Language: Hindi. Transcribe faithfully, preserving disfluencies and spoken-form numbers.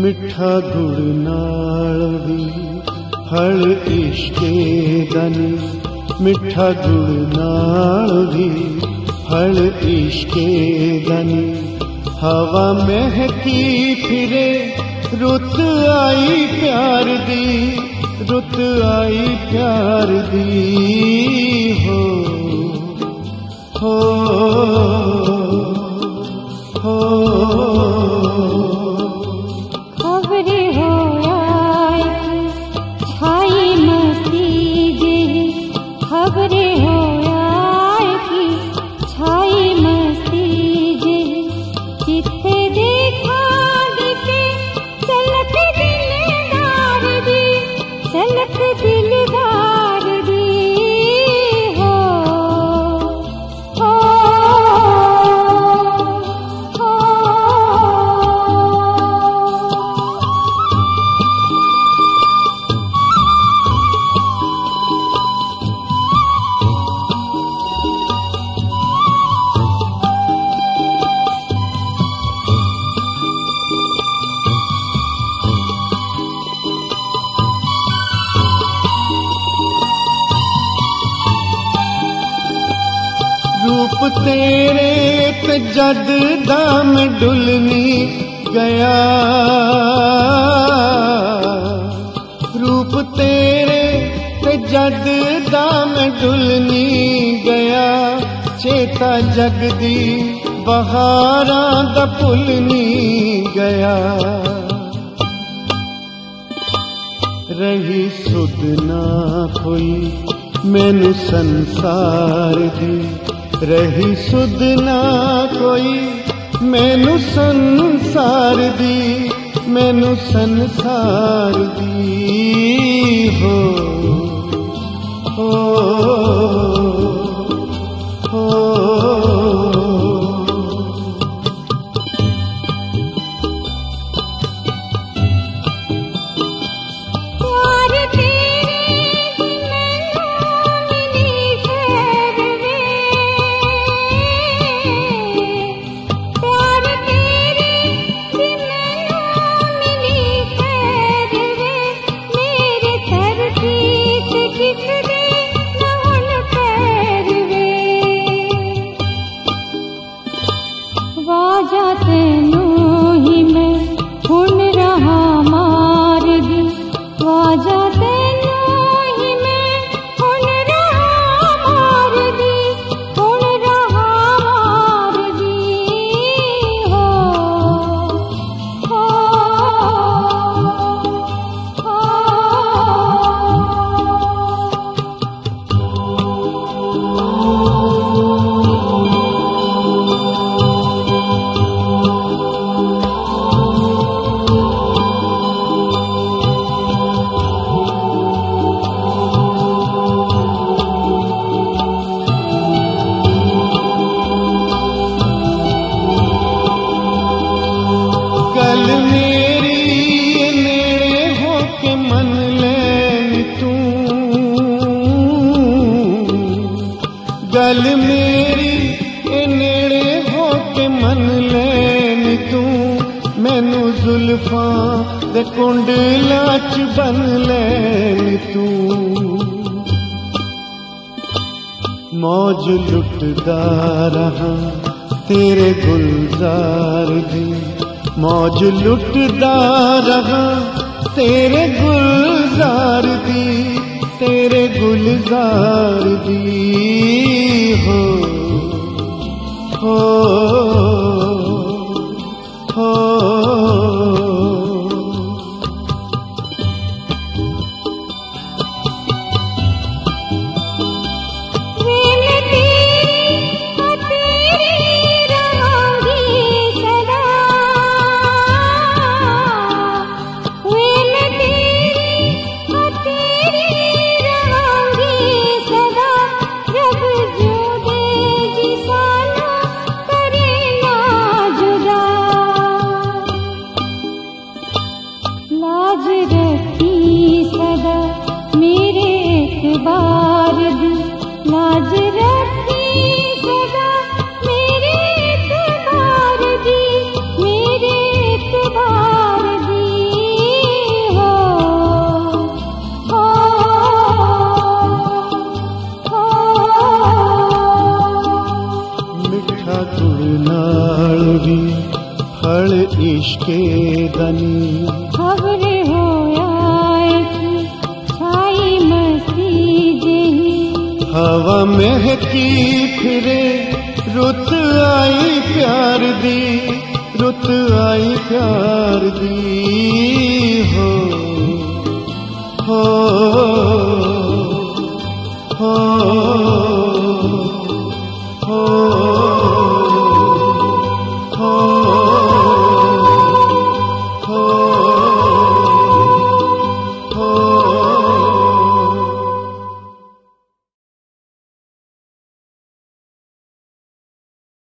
मिठा गुड़ नाल भी फल इश्के दनी, मिठा गुड़ नाल भी फल इश्के दनी। हवा महकी फिरे रुत आई प्यार दी, रुत आई प्यार दी हो हो हो। खबरे हो आए छाई मस्ती जे, खबरे हो आए की छाई मस्ती जे। जिथे देखा दिसे चलत दिलदार दी, चलत दिलदार दी हो हो हो। रूप तेरे ते जद दाम डुलनी गया, रूप तेरे ते जद दाम डुलनी गया। चेता जगदी बहारां दा भुलनी गया। रही सुध ना कोई मैनू संसार दी, रही सुध ना कोई मैनू संसार दी, मैनू संसार दी हो हो हो। वाजा तेनू ही मैं हुण रहा मार दी, वाजा तेनू ही मैं हुण रहा मार दी, हुण रहा मार दी हो हो गल मेरी नेड़े हो के मन लैन तू, गल मेरी नेड़े हो के मन लैन तू। मैनू जुल्फां दे कुंडला च बन लैन तू। मौज लुटदा रहा तेरे गुलजार दी, मौज लुटदा रहा तेरे गुलजार दी, तेरे गुलजार दी हो हो हो। बार दी लाज रखी सदा मेरे इतबार दी, मेरे इतबार दी। इश्के दनी खबरे हो आए छाई मस्ती जेही हवा महकी फिरे रुत आई प्यार दी रुत आई प्यार दी हो हो